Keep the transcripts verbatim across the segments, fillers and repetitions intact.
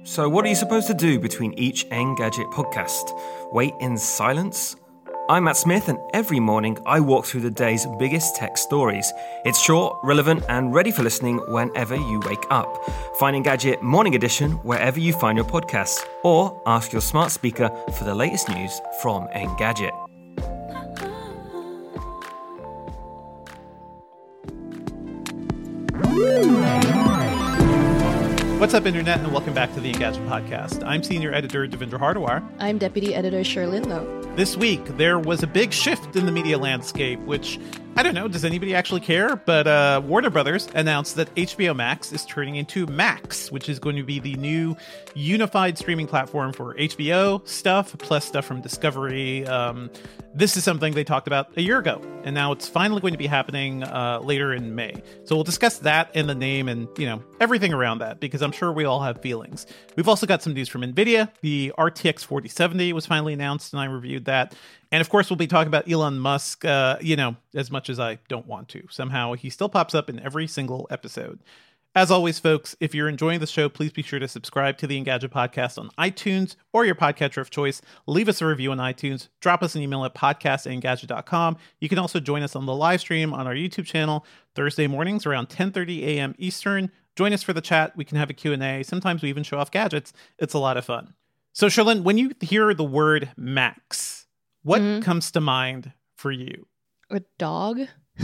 So what are you supposed to do between each Engadget podcast? Wait in silence? I'm Matt Smith, and every morning I walk through the day's biggest tech stories. It's short, relevant, and ready for listening whenever you wake up. Find Engadget Morning Edition wherever you find your podcasts, or ask your smart speaker for the latest news from Engadget. What's up, Internet, and welcome back to the Engadget Podcast. I'm Senior Editor Devendra Hardawar. I'm Deputy Editor Sherlyn Lowe. This week, there was a big shift in the media landscape, which, I don't know, does anybody actually care? But uh, Warner Brothers announced that H B O Max is turning into Max, which is going to be the new unified streaming platform for H B O stuff, plus stuff from Discovery. Um, this is something they talked about a year ago, and now it's finally going to be happening uh, later in May. So we'll discuss that and the name and, you know, everything around that, because I'm sure we all have feelings. We've also got some news from NVIDIA. The R T X forty seventy was finally announced, and I reviewed that. And of course, we'll be talking about Elon Musk, uh, you know, as much as I don't want to. Somehow he still pops up in every single episode. As always, folks, if you're enjoying the show, please be sure to subscribe to the Engadget Podcast on iTunes or your podcatcher of choice. Leave us a review on iTunes. Drop us an email at podcast at engadget dot com. You can also join us on the live stream on our YouTube channel Thursday mornings around ten thirty a.m. Eastern. Join us for the chat. We can have a Q and A. Sometimes we even show off gadgets. It's a lot of fun. So, Sherlyn, when you hear the word Max, what mm-hmm. comes to mind for you? A dog?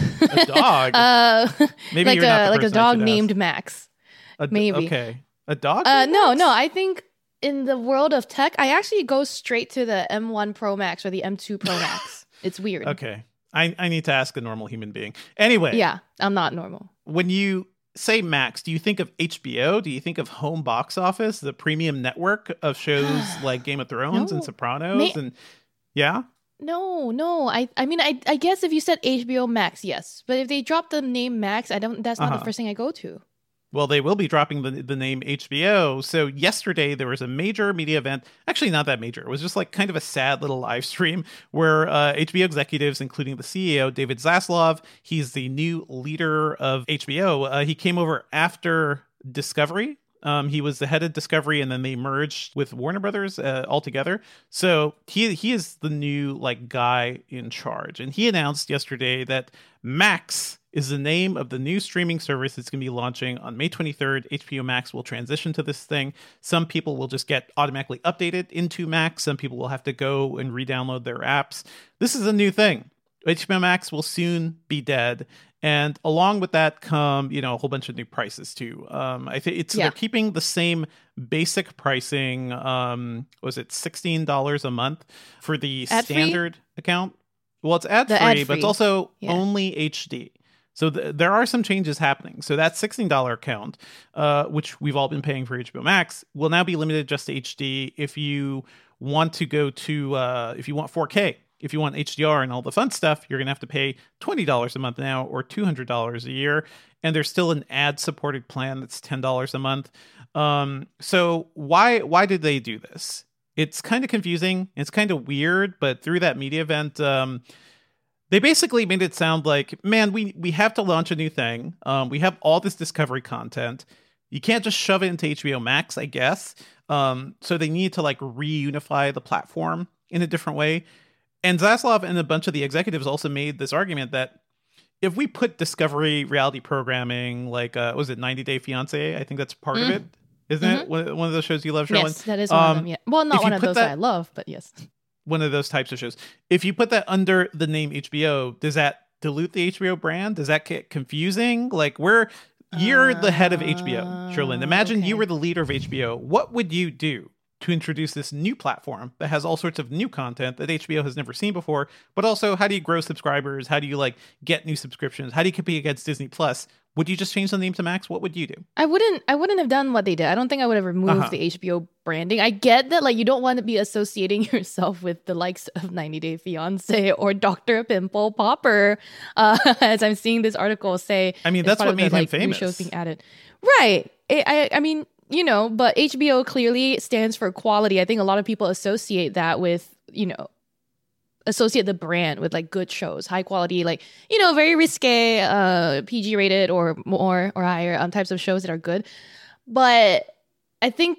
A dog? uh, Maybe like you're not a, the like a person dog I should named ask. Max. A d- Maybe. Okay. A dog? Uh, named no, Max? no. I think in the world of tech, I actually go straight to the M one Pro Max or the M two Pro Max. It's weird. Okay. I, I need to ask a normal human being. Anyway. Yeah, I'm not normal. When you say Max, do you think of H B O? Do you think of home box office, the premium network of shows like Game of Thrones No. and Sopranos? May- and Yeah? No, no. I, I mean, I, I guess if you said H B O Max, yes. But if they drop the name Max, I don't. That's not Uh-huh. the first thing I go to. Well, they will be dropping the the name H B O. So yesterday there was a major media event. Actually, not that major. It was just like kind of a sad little live stream where uh, H B O executives, including the C E O, David Zaslav, he's the new leader of H B O. Uh, he came over after Discovery. Um, he was the head of Discovery, and then they merged with Warner Brothers uh, altogether. So he he is the new like guy in charge, and he announced yesterday that Max is the name of the new streaming service that's going to be launching on May twenty-third. H B O Max will transition to this thing. Some people will just get automatically updated into Max. Some people will have to go and re-download their apps. This is a new thing. H B O Max will soon be dead. And along with that come, you know, a whole bunch of new prices too. Um, I think it's Yeah. they're keeping the same basic pricing. Um, was it sixteen dollars a month for the Ad-free? standard account? Well, it's ad The free, ad-free. but it's also Yeah. only H D. So th- there are some changes happening. So that sixteen dollars account, uh, which we've all been paying for H B O Max, will now be limited just to H D. If you want to go to, uh, if you want four K. If you want H D R and all the fun stuff, you're going to have to pay twenty dollars a month now or two hundred dollars a year. And there's still an ad-supported plan that's ten dollars a month. Um, so why why did they do this? It's kind of confusing. It's kind of weird, but through that media event, um, they basically made it sound like, man, we, we have to launch a new thing. Um, we have all this Discovery content. You can't just shove it into H B O Max, I guess. Um, so they need to like reunify the platform in a different way. And Zaslav and a bunch of the executives also made this argument that if we put Discovery reality programming, like, uh, was it ninety Day Fiancé? I think that's part Mm. of it. Isn't Mhm. it? One, one of those shows you love, Sherlyn? Yes, that is one Um, of them. Yeah. Well, if not you one of put those that- that I love, but yes. One of those types of shows. If you put that under the name H B O, does that dilute the H B O brand? Does that get confusing? Like, we're, you're the head of H B O, Sherlyn. Imagine you okay. were the leader of H B O. What would you do to introduce this new platform that has all sorts of new content that H B O has never seen before? But also, how do you grow subscribers? How do you like get new subscriptions? How do you compete against Disney Plus? Would you just change the name to Max? What would you do? I wouldn't I wouldn't have done what they did. I don't think I would have removed Uh-huh. the H B O branding. I get that like you don't want to be associating yourself with the likes of ninety Day Fiancé or Doctor Pimple Popper, uh, as I'm seeing this article say. I mean, as that's part what of made the, him like, new famous. shows being added. Right. I, I I mean, you know, but H B O clearly stands for quality. I think a lot of people associate that with, you know, associate the brand with like good shows, high quality, like, you know, very risque, uh, P G rated or more or higher um, types of shows that are good. But I think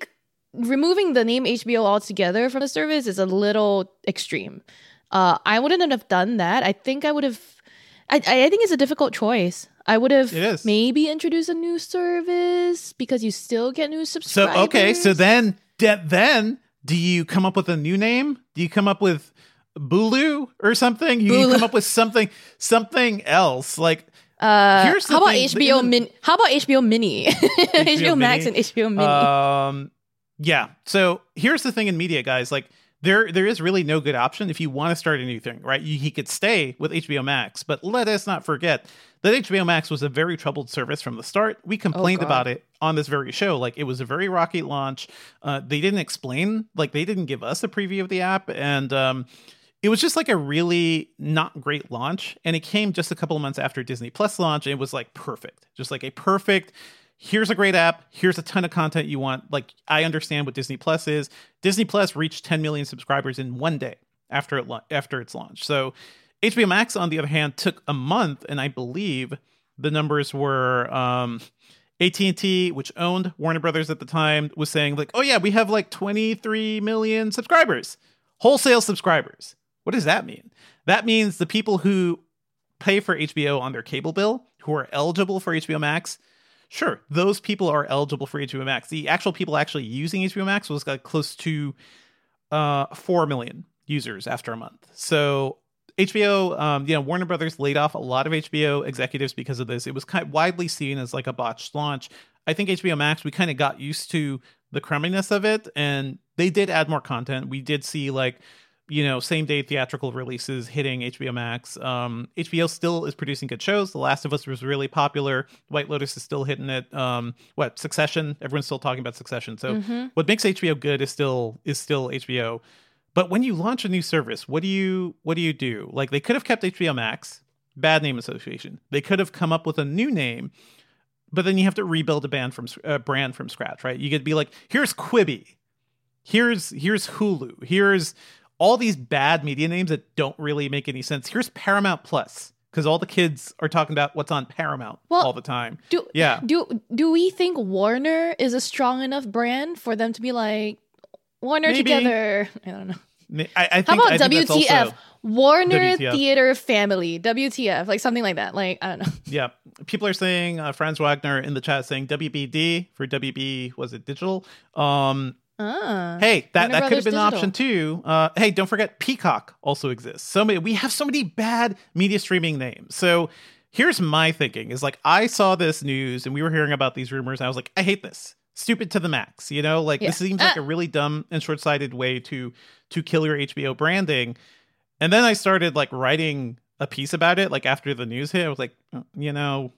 removing the name H B O altogether from the service is a little extreme. Uh, I wouldn't have done that. I think I would have. I I think it's a difficult choice. I would have maybe introduced a new service because you still get new subscribers. So okay, so then then do you come up with a new name? Do you come up with Bulu or something? You, you come up with something something else like. Uh, Here's the how about thing. H B O Min? How about H B O Mini? H B O, H B O Max and H B O Mini. Um, yeah. So here's the thing in media, guys. Like there, there is really no good option if you want to start a new thing, right? You, he could stay with H B O Max, but let us not forget that H B O Max was a very troubled service from the start. We complained oh, about it on this very show. Like it was a very rocky launch. Uh, they didn't explain, like they didn't give us a preview of the app, and um. It was just like a really not great launch, and it came just a couple of months after Disney Plus launch, and it was like perfect. Just like a perfect, here's a great app, here's a ton of content you want. Like, I understand what Disney Plus is. Disney Plus reached ten million subscribers in one day after it after its launch. So H B O Max, on the other hand, took a month, and I believe the numbers were... Um, A T and T, which owned Warner Brothers at the time, was saying like, oh yeah, we have like twenty-three million subscribers, wholesale subscribers. What does that mean? That means the people who pay for H B O on their cable bill, who are eligible for H B O Max, sure, those people are eligible for H B O Max. The actual people actually using H B O Max was like close to uh, four million users after a month. So H B O, um, you know, Warner Brothers laid off a lot of H B O executives because of this. It was kind of widely seen as like a botched launch. I think H B O Max, we kind of got used to the crumminess of it, and they did add more content. We did see like, you know, same day theatrical releases hitting H B O Max. Um, H B O still is producing good shows. The Last of Us was really popular. White Lotus is still hitting it. Um, what Succession? Everyone's still talking about Succession. So mm-hmm. what makes H B O good is still is still H B O. But when you launch a new service, what do you what do you do? Like they could have kept H B O Max, bad name association. They could have come up with a new name, but then you have to rebuild a band from uh, brand from scratch, right? You could be like, here's Quibi, here's here's Hulu, here's all these bad media names that don't really make any sense. Here's Paramount Plus, because all the kids are talking about what's on Paramount well, all the time. Do, yeah. Do do we think Warner is a strong enough brand for them to be like, Warner Maybe. Together? I don't know. I, I think, How about I think W T F? Warner W T F. Theater Family. W T F. Like something like that. Like, I don't know. Yeah. People are saying, uh, Franz Wagner in the chat saying W B D for W B, was it digital? Um, Ah, hey, that, that could have been digital. an option too. Uh, hey, don't forget Peacock also exists. So many, we have so many bad media streaming names. So here's my thinking is like, I saw this news and we were hearing about these rumors. And I was like, I hate this. Stupid to the max. You know, like yeah. this seems like ah. a really dumb and short-sighted way to to kill your H B O branding. And then I started like writing a piece about it. Like after the news hit, I was like, you know,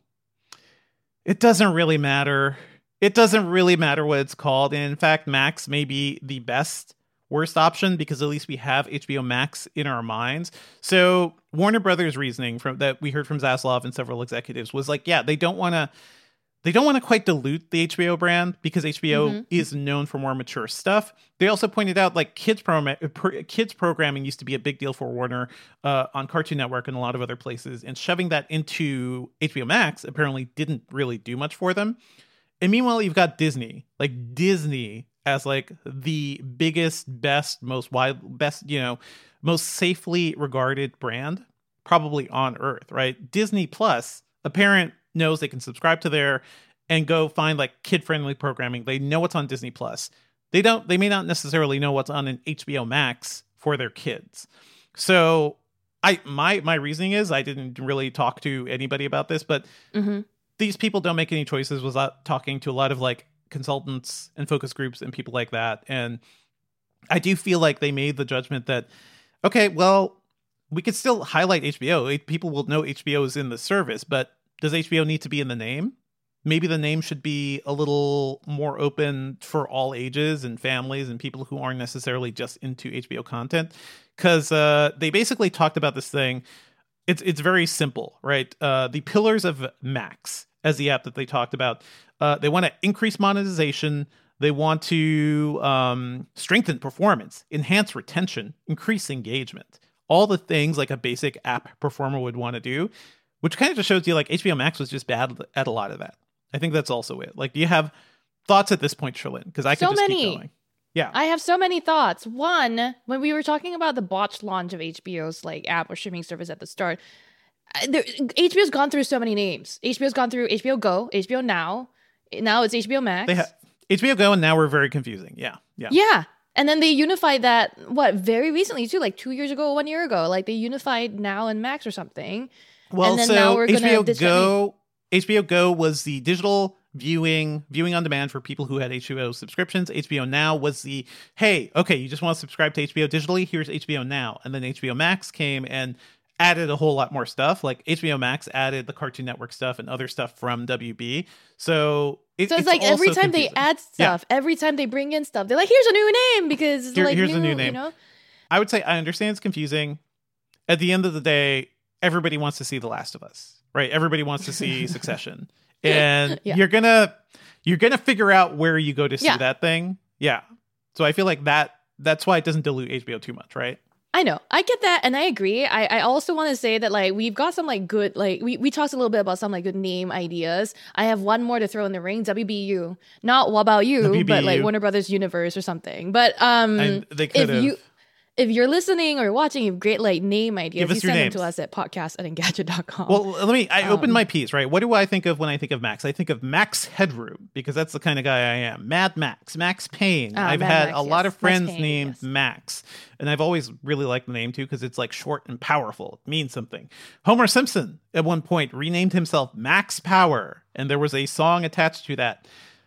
it doesn't really matter. It doesn't really matter what it's called. And in fact, Max may be the best, worst option because at least we have H B O Max in our minds. So Warner Brothers' reasoning from that we heard from Zaslav and several executives was like, yeah, they don't want to they don't want to quite dilute the H B O brand because H B O mm-hmm. is known for more mature stuff. They also pointed out like kids pro- kids programming used to be a big deal for Warner uh, on Cartoon Network and a lot of other places, and shoving that into H B O Max apparently didn't really do much for them. And meanwhile, you've got Disney, like Disney as like the biggest, best, most wide, best, you know, most safely regarded brand probably on earth, right? Disney Plus, a parent knows they can subscribe to there and go find like kid-friendly programming. They know what's on Disney Plus. They don't, they may not necessarily know what's on an H B O Max for their kids. So I, my, my reasoning is I didn't really talk to anybody about this, but mm-hmm. these people don't make any choices without talking to a lot of like consultants and focus groups and people like that. And I do feel like they made the judgment that, okay, well, we could still highlight H B O. People will know H B O is in the service, but does H B O need to be in the name? Maybe the name should be a little more open for all ages and families and people who aren't necessarily just into H B O content. Because uh, they basically talked about this thing. It's it's very simple, right? Uh, the pillars of Max as the app that they talked about. Uh, they want to increase monetization. They want to um, strengthen performance, enhance retention, increase engagement. All the things like a basic app performer would want to do, which kind of just shows you like H B O Max was just bad at a lot of that. I think that's also it. Like, do you have thoughts at this point, Sherlyn? Because I could so just many. keep going. Yeah. I have so many thoughts. One, when we were talking about the botched launch of H B O's like app or streaming service at the start, I- there, H B O's gone through so many names. H B O's gone through H B O Go, H B O Now. Now it's H B O Max. They have H B O Go, and now we're very confusing. Yeah. Yeah. Yeah. And then they unified that, what, very recently too, like two years ago, one year ago. Like they unified Now and Max or something. Well, and then so now we're H B O gonna Go, H B O Go was the digital viewing, viewing on demand for people who had H B O subscriptions. H B O Now was the, hey, okay, you just want to subscribe to H B O digitally? Here's H B O Now. And then H B O Max came and added a whole lot more stuff. Like H B O Max added the Cartoon Network stuff and other stuff from W B. So it, So it's, it's like every time confusing. they add stuff, yeah. every time they bring in stuff, they're like, here's a new name because it's Here, like here's new, a new name. You know? I would say I understand it's confusing. At the end of the day, everybody wants to see The Last of Us, right? Everybody wants to see Succession. And yeah. you're gonna you're gonna figure out where you go to see yeah. that thing. Yeah. So I feel like that that's why it doesn't dilute H B O too much, right? I know. I get that and I agree. I, I also want to say that like we've got some like good like we, we talked a little bit about some like good name ideas. I have one more to throw in the ring, W B U. Not What About You, W B U. but like Warner Brothers Universe or something. But um And they if could have you if you're listening or watching, you have great like name ideas. Give us you your send names. them to us at podcast at engadget dot com. Well, let me I Um, opened my piece, right? What do I think of when I think of Max? I think of Max Headroom because that's the kind of guy I am. Mad Max, Max Payne. Ah, I've Mad had Max, a lot yes. of friends Max Payne, named yes. Max, and I've always really liked the name too because it's like short and powerful. It means something. Homer Simpson at one point renamed himself Max Power, and there was a song attached to that.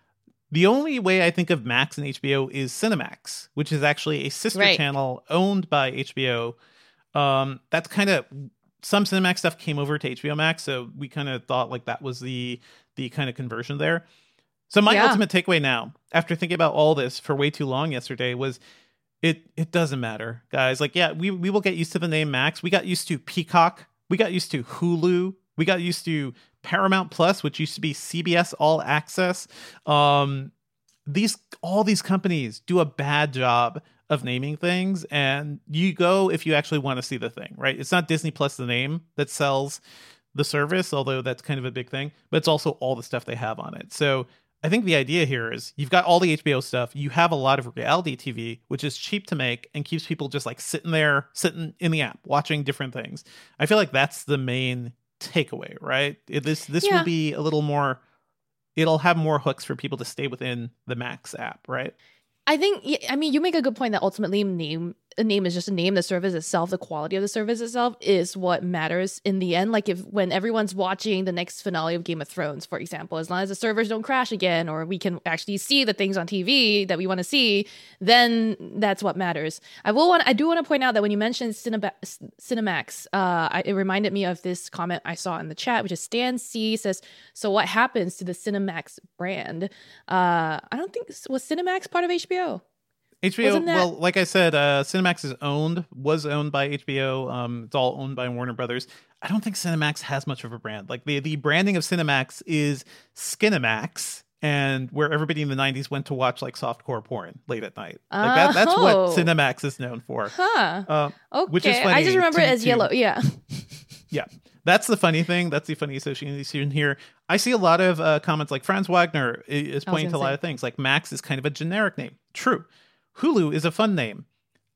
The only way I think of Max and H B O is Cinemax, which is actually a sister Right. channel owned by H B O. Um, that's kind of some Cinemax stuff came over to H B O Max, so we kind of thought like that was the the kind of conversion there. So my Yeah. ultimate takeaway now, after thinking about all this for way too long yesterday, was it it doesn't matter, guys. Like, yeah, we we will get used to the name Max. We got used to Peacock. We got used to Hulu. We got used to Paramount Plus, which used to be C B S All Access. Um, these all these companies do a bad job of naming things, and you go if you actually want to see the thing, right? It's not Disney Plus, the name that sells the service, although that's kind of a big thing, but it's also all the stuff they have on it. So I think the idea here is you've got all the H B O stuff. You have a lot of reality T V, which is cheap to make and keeps people just like sitting there, sitting in the app, watching different things. I feel like that's the main takeaway, right? It, this this Yeah. will be a little more, it'll have more hooks for people to stay within the Max app, right? I think, yeah, I mean, you make a good point that ultimately name a name is just a name. The service itself, the quality of the service itself is what matters in the end. Like if when everyone's watching the next finale of Game of Thrones, for example, as long as the servers don't crash again, or we can actually see the things on T V that we want to see, then that's what matters. I will want, I do want to point out that when you mentioned Cineba- Cinemax, uh, I, it reminded me of this comment I saw in the chat, which is Stan C says, "So what happens to the Cinemax brand?" Uh, I don't think was Cinemax part of H B O. H B O, Wasn't that- well, like I said, uh, Cinemax is owned, was owned by H B O. Um, it's all owned by Warner Brothers. I don't think Cinemax has much of a brand. Like the, the branding of Cinemax is Skinemax, and where everybody in the nineties went to watch like softcore porn late at night. Like that, that's what Oh. Cinemax is known for. Huh. Uh, Okay. which is I funny just remember to- it as to- yellow. Yeah. Yeah, that's the funny thing. That's the funny association here. I see a lot of uh, comments like Franz Wagner i- is I was pointing to a gonna lot say. of things. Like Max is kind of a generic name. True. Hulu is a fun name.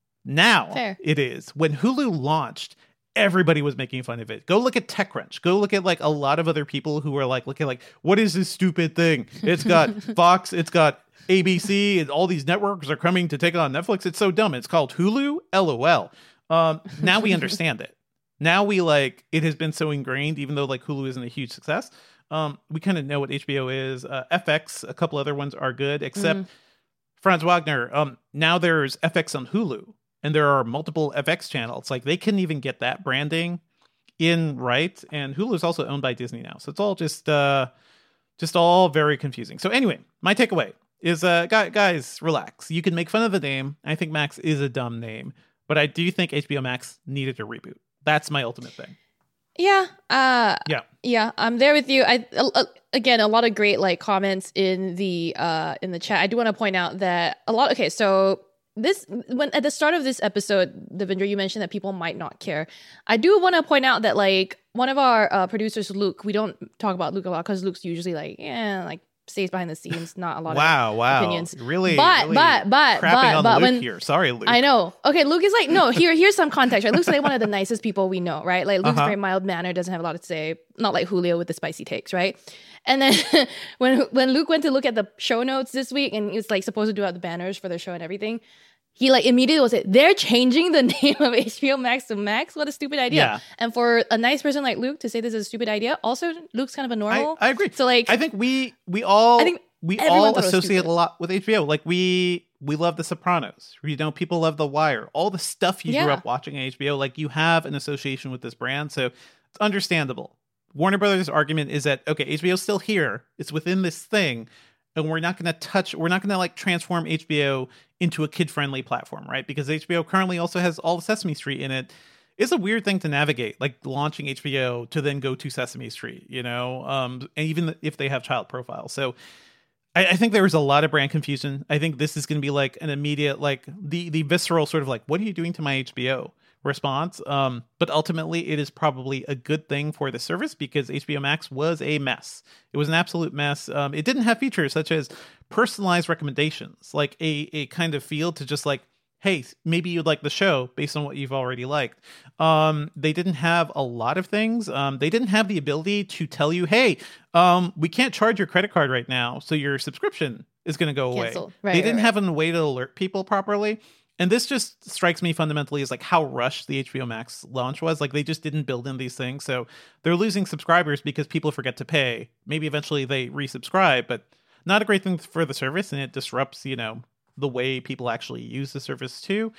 Now Fair. it is. When Hulu launched, everybody was making fun of it. Go look at TechCrunch. Go look at like a lot of other people who are like, look at like, what is this stupid thing? It's got Fox, it's got A B C, and all these networks are coming to take on Netflix. It's so dumb. It's called Hulu. LOL. Um, now we understand it. Now we like it has been so ingrained, even though like Hulu isn't a huge success. Um, we kind of know what H B O is. Uh, F X, a couple other ones are good, except Mhm. Franz Wagner. Um, now there's F X on Hulu, and there are multiple F X channels. Like they couldn't even get that branding in right. And Hulu is also owned by Disney now, so it's all just uh, just all very confusing. So anyway, my takeaway is, uh, guys, guys, relax. You can make fun of the name. I think Max is a dumb name, but I do think H B O Max needed a reboot. That's my ultimate thing. Yeah. Uh, Yeah. Yeah. I'm there with you. I uh, again, a lot of great like comments in the uh in the chat. I do want to point out that a lot. Okay, so this when at the start of this episode, Devendra, you mentioned that people might not care. I do want to point out that like one of our uh, producers, Luke, we don't talk about Luke a lot because Luke's usually like, yeah, like stays behind the scenes. Not a lot wow, of wow. opinions. Really, but really but but crapping but on but Luke when here. Sorry, Luke. I know. Okay, Luke is like no. Here here's some context. Right, Luke's like one of the nicest people we know. Right, like Luke's Uh-huh. very mild mannered, doesn't have a lot to say. Not like Julio with the spicy takes. Right, and then when when Luke went to look at the show notes this week, and he was like supposed to do out the banners for the show and everything. He like immediately was like, they're changing the name of H B O Max to Max. What a stupid idea! Yeah. And for a nice person like Luke to say this is a stupid idea, also Luke's kind of a normal. I, I agree. So like, I think we we all I think we everyone all thought it was associate stupid. a lot with H B O. Like we we love The Sopranos. You know, people love The Wire. All the stuff you grew Yeah. up watching on H B O. Like you have an association with this brand, so it's understandable. Warner Brothers' argument is that okay, H B O's still here. It's within this thing. And we're not going to touch, we're not going to like transform H B O into a kid-friendly platform, right? Because H B O currently also has all of Sesame Street in it. It's a weird thing to navigate, like launching H B O to then go to Sesame Street, you know, um, and even if they have child profiles. So I, I think there was a lot of brand confusion. I think this is going to be like an immediate, like the the visceral sort of like, what are you doing to my H B O response? Um, but ultimately, it is probably a good thing for the service because H B O Max was a mess. It was an absolute mess. Um, it didn't have features such as personalized recommendations, like a a kind of feel to just like, hey, maybe you'd like the show based on what you've already liked. Um, they didn't have a lot of things. Um, they didn't have the ability to tell you, hey, um, we can't charge your credit card right now, so your subscription is going to go away. Cancel. Right, they right, didn't right. have a way to alert people properly. And this just strikes me fundamentally as like how rushed the H B O Max launch was. Like they just didn't build in these things. So they're losing subscribers because people forget to pay. Maybe eventually they resubscribe, but not a great thing for the service. And it disrupts, you know, the way people actually use the service too.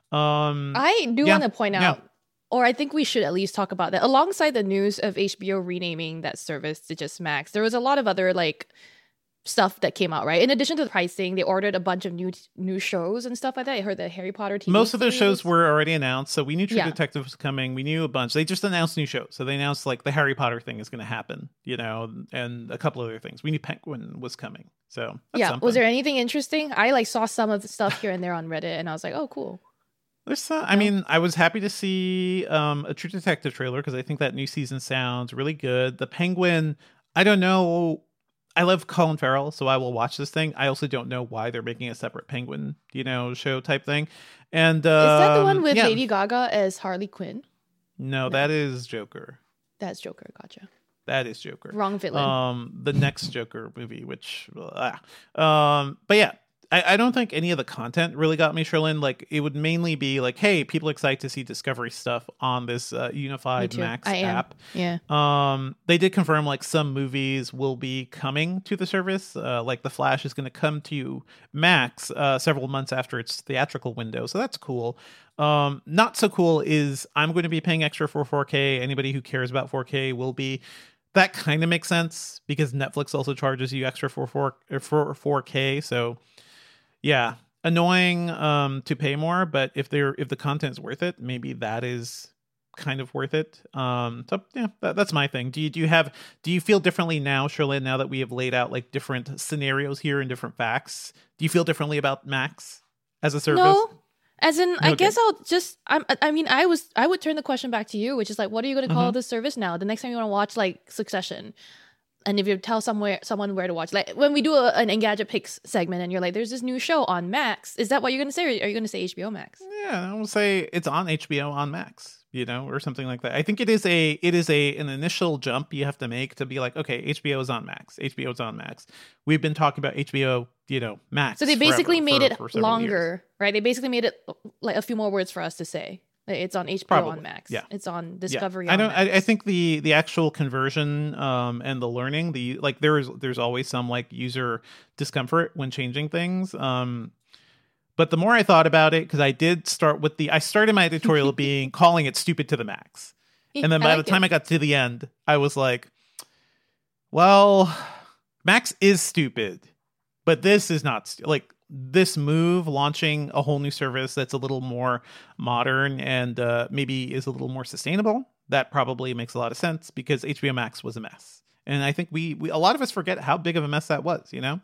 Um, I do yeah, want to point yeah. out, or I think we should at least talk about that. Alongside the news of H B O renaming that service to just Max, there was a lot of other like stuff that came out, right? In addition to the pricing, they ordered a bunch of new new shows and stuff like that. I heard the Harry Potter T V Most of those series. shows were already announced, so we knew True Yeah. Detective was coming. We knew a bunch. They just announced new shows. So they announced like the Harry Potter thing is going to happen, you know, and a couple other things. We knew Penguin was coming. So that's Yeah. something. Was there anything interesting? I like saw some of the stuff here and there on Reddit, and I was like, oh, cool. There's, uh, I mean, I was happy to see um, a True Detective trailer because I think that new season sounds really good. The Penguin, I don't know. I love Colin Farrell, so I will watch this thing. I also don't know why they're making a separate Penguin, you know, show type thing. And um, Is that the one with yeah. Lady Gaga as Harley Quinn? No, that is Joker. That's Joker. Gotcha. That is Joker. Wrong villain. Um, the next Joker movie, which, ah. um, but yeah, I, I don't think any of the content really got me, Sherlyn. Like, it would mainly be like, hey, people are excited to see Discovery stuff on this uh, Me unified too. Max I am. app. Yeah. Um, they did confirm like some movies will be coming to the service. Uh, like The Flash is going to come to Max uh, several months after its theatrical window, so that's cool. Um, not so cool is I'm going to be paying extra for four K. Anybody who cares about four K will be. That kind of makes sense because Netflix also charges you extra for four for four K. So yeah, annoying um, to pay more, but if they're if the content is worth it, maybe that is kind of worth it. Um, so yeah, that, that's my thing. Do you do you have do you feel differently now, Sherlyn? Now that we have laid out like different scenarios here and different facts, do you feel differently about Max as a service? No. As in, I Okay. guess I'll just. I'm, I mean, I was. I would turn the question back to you, which is like, what are you going to call Mhm. this service now? The next time you want to watch like Succession, and if you tell somewhere someone where to watch, like when we do a, an Engadget Picks segment, and you're like, "There's this new show on Max." Is that what you're going to say, or are you going to say H B O Max? Yeah, I will say it's on H B O on Max, you know, or something like that. I think it is a it is a an initial jump you have to make to be like, okay, H B O is on Max. H B O is on Max. We've been talking about H B O, you know, Max. So they basically forever, made for- it for several years. longer, right? They basically made it like a few more words for us to say. Like, it's on H B O Probably, on Max. yeah. It's on Yeah. Discovery. I on don't. I, I Max. think the the actual conversion um, and the learning, the like, there is there's always some like user discomfort when changing things. Um, but the more I thought about it, because I did start with the, I started my editorial being calling it stupid to the max, and then I by like the time it. I got to the end, I was like, well, Max is stupid, but this is not stu- like. This move, launching a whole new service that's a little more modern and uh, maybe is a little more sustainable, that probably makes a lot of sense because H B O Max was a mess. And I think we, we a lot of us forget how big of a mess that was, you know?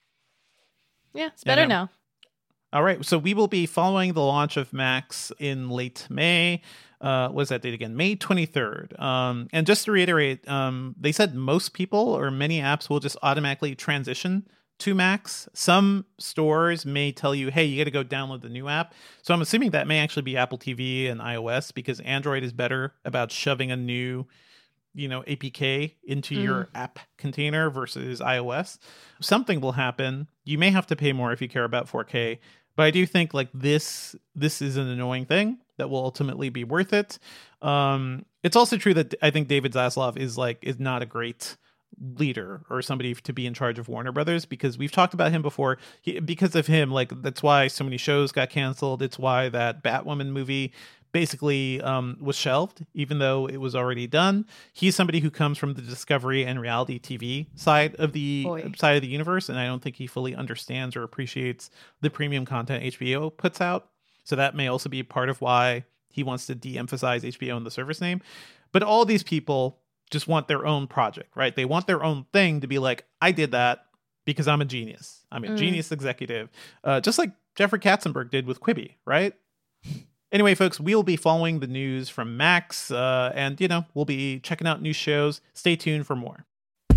Yeah, it's Yeah, better no. now. All right, so we will be following the launch of Max in late May. Uh, what is that date again? May twenty-third. Um, and just to reiterate, um, they said most people or many apps will just automatically transition to Macs. Some stores may tell you, hey, you got to go download the new app. So I'm assuming that may actually be Apple T V and iOS, because Android is better about shoving a new, you know, A P K into mm. your app container versus iOS. Something will happen. You may have to pay more if you care about four K, but I do think like this, this is an annoying thing that will ultimately be worth it. Um, it's also true that I think David Zaslav is like, is not a great leader or somebody to be in charge of Warner Brothers, because we've talked about him before. He, because of him, like that's why so many shows got canceled. It's why that Batwoman movie basically um, was shelved, even though it was already done. He's somebody who comes from the Discovery and reality T V side of the Boy. side of the universe, and I don't think he fully understands or appreciates the premium content H B O puts out. So that may also be part of why he wants to de-emphasize H B O in the service name. But all these people just want their own project, right? They want their own thing to be like, I did that because I'm a genius. I'm a mm. genius executive. Uh, just like Jeffrey Katzenberg did with Quibi, right? Anyway, folks, we'll be following the news from Max, uh, and, you know, we'll be checking out new shows. Stay tuned for more.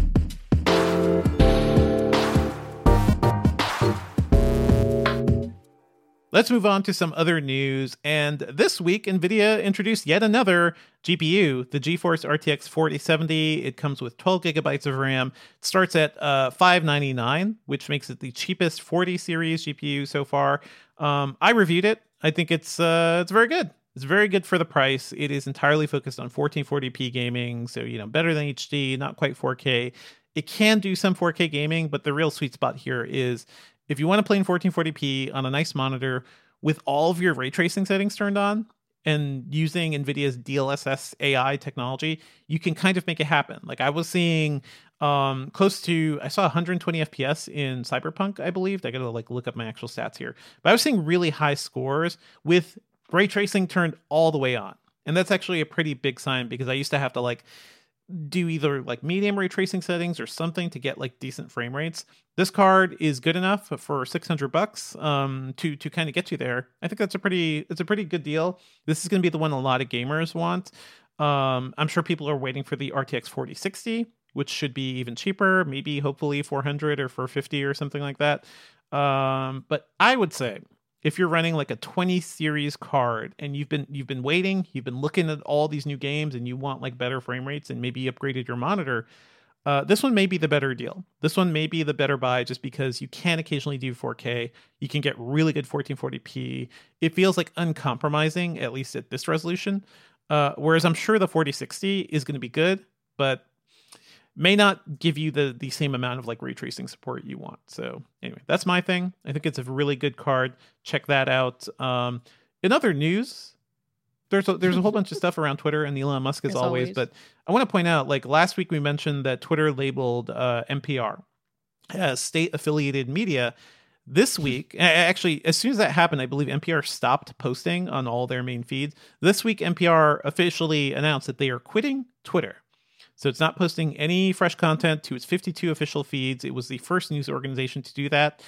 Let's move on to some other news. And this week, NVIDIA introduced yet another G P U, the GeForce R T X forty seventy. It comes with twelve gigabytes of RAM. It starts at uh, five ninety-nine, which makes it the cheapest forty series G P U so far. Um, I reviewed it. I think it's uh, it's very good. It's very good for the price. It is entirely focused on fourteen forty p gaming, so you know, better than H D, not quite four K. It can do some four K gaming, but the real sweet spot here is if you want to play in fourteen forty p on a nice monitor with all of your ray tracing settings turned on and using NVIDIA's D L S S A I technology, you can kind of make it happen. Like I was seeing um, close to, I saw one hundred twenty F P S in Cyberpunk, I believe. I got to like look up my actual stats here. But I was seeing really high scores with ray tracing turned all the way on. And that's actually a pretty big sign, because I used to have to like do either like medium ray tracing settings or something to get like decent frame rates. This card is good enough for six hundred bucks um, to to kind of get you there. I think that's a pretty it's a pretty good deal. This is going to be the one a lot of gamers want. Um, I'm sure people are waiting for the R T X forty sixty, which should be even cheaper, maybe hopefully four hundred or four fifty or something like that. Um, but I would say, if you're running like a twenty series card and you've been you've been waiting, you've been looking at all these new games and you want like better frame rates and maybe upgraded your monitor, uh, this one may be the better deal. This one may be the better buy, just because you can occasionally do four K. You can get really good fourteen forty p. It feels like uncompromising, at least at this resolution. Uh, whereas I'm sure the forty sixty is going to be good, but may not give you the the same amount of like ray tracing support you want. So anyway, that's my thing. I think it's a really good card. Check that out. Um, in other news, there's a, there's a whole bunch of stuff around Twitter and Elon Musk as, as always, always. But I want to point out, like last week we mentioned that Twitter labeled uh, N P R as state affiliated media. This week, actually, as soon as that happened, I believe N P R stopped posting on all their main feeds. This week, N P R officially announced that they are quitting Twitter. So it's not posting any fresh content to its fifty-two official feeds. It was the first news organization to do that.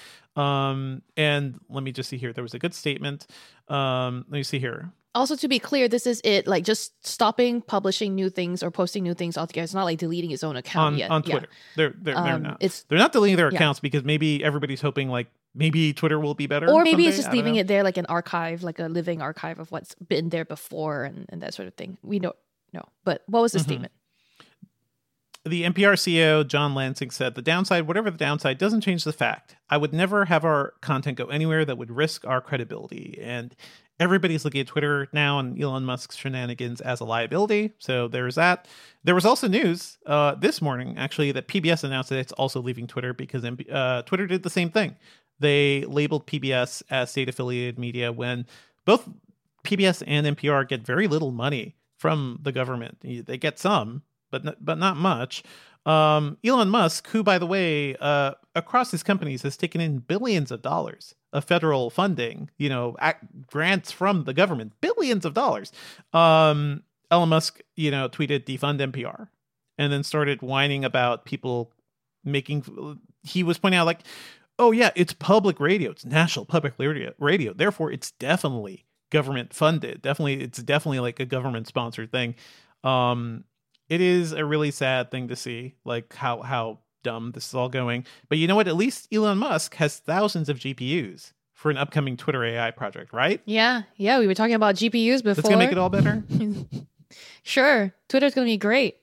Um, and let me just see here. There was a good statement. Um, let me see here. Also, to be clear, this is it, like just stopping publishing new things or posting new things altogether. It's not like deleting its own account on, yet. On Twitter. Yeah. They're, they're, they're um, not. It's, they're not deleting their yeah. accounts because maybe everybody's hoping like maybe Twitter will be better. Or maybe someday. it's just leaving know. it there like an archive, like a living archive of what's been there before and, and that sort of thing. We don't know. But what was the mm-hmm. statement? The N P R C E O, John Lansing, said, "The downside, whatever the downside, doesn't change the fact. I would never have our content go anywhere that would risk our credibility." And everybody's looking at Twitter now and Elon Musk's shenanigans as a liability. So there's that. There was also news uh, this morning, actually, that P B S announced that it's also leaving Twitter because uh, Twitter did the same thing. They labeled P B S as state-affiliated media when both P B S and N P R get very little money from the government. They get some, but not, but not much. Um, Elon Musk, who, by the way, uh, across his companies has taken in billions of dollars of federal funding, you know, grants from the government, billions of dollars. Um, Elon Musk, you know, tweeted defund N P R and then started whining about people making, he was pointing out like, oh yeah, it's public radio. It's national public radio. radio. Therefore, it's definitely government funded. Definitely, it's definitely like a government sponsored thing. Um, it is a really sad thing to see, like how how dumb this is all going. But you know what? At least Elon Musk has thousands of G P Us for an upcoming Twitter A I project, right? Yeah, yeah. We were talking about G P Us before. That's gonna make it all better. Sure, Twitter's gonna be great.